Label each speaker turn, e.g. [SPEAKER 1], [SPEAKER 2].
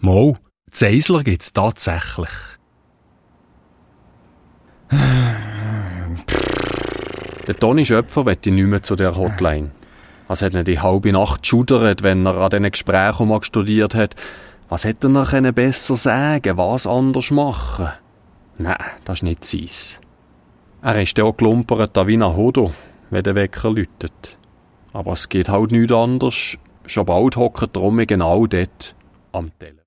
[SPEAKER 1] Mal, Zeisler gibt's tatsächlich.
[SPEAKER 2] Der Toni Schöpfer wette nicht mehr zu der Hotline. Was hat ihn die halbe Nacht geschudert, wenn er an diesen Gesprächen mal studiert hat? Was hätte er noch besser sagen, was anders machen? Nein, das ist nicht seins. Er ist auch gelumpert wie ein Hodo, wenn der Wecker läutet. Aber es geht halt nichts anderes. Schon bald hockt er genau dort am Telefon.